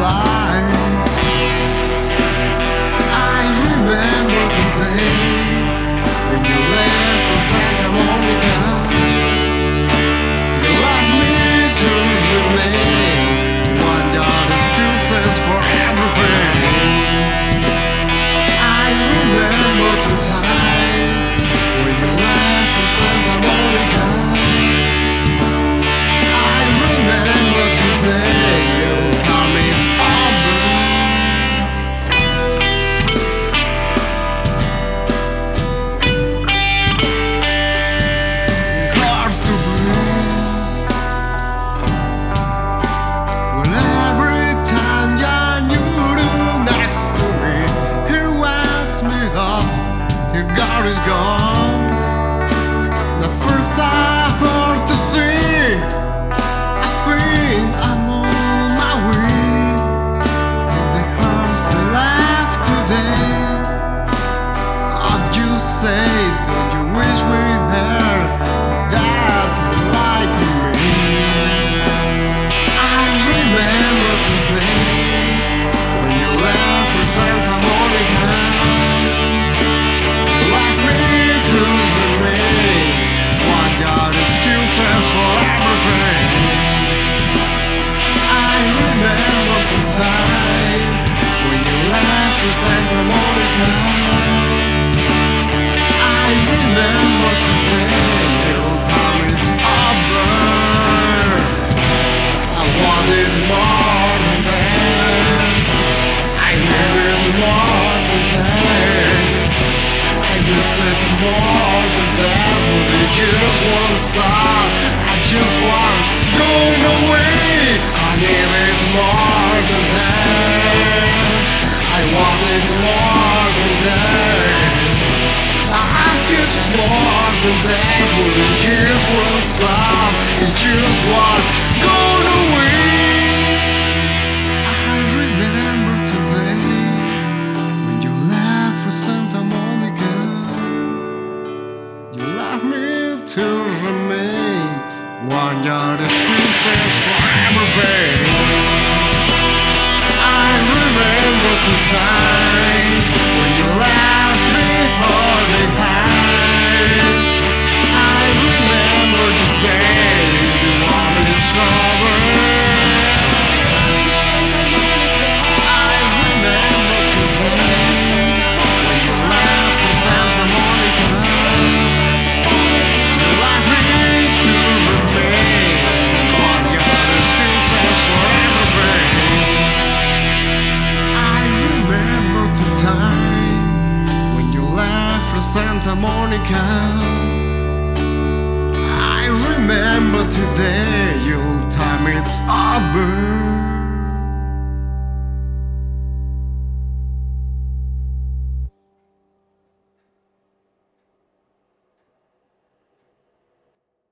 life. I remember today when you left for Santa Monica. You left me to remain. One got excuses for everything. I remember the time when you left for Santa Monica. I remember today. You told me it's over. It hurts to breathe when every time you're next to me, here wants me up, here God is gone. The first I heard to see, I think I'm on my way. The earth left today. I'd just say, don't you wish we had that like me? I remember today when you left for Santa Monica. You left me to remain. One got excuses for everything. I remember the time when you left for Santa Monica. I remember today. You told me it's over. I wanted more than this. I needed more than this. I just said more than this, but it just won't stop. I just want going away. I needed more than this. I wanted more than this. I asked you for more than this, but it just won't stop. It just won't go away. I remember today when you left for Santa Monica. You left me to remain. One yard excuses for everything. I remember the time when you left me all behind. I remember to say you wanted it sober. I remember today when you left for Santa Monica. You left me to remain. One yard excuses for everything. I remember the time when you left for Santa Monica. I remember today, your time it's over.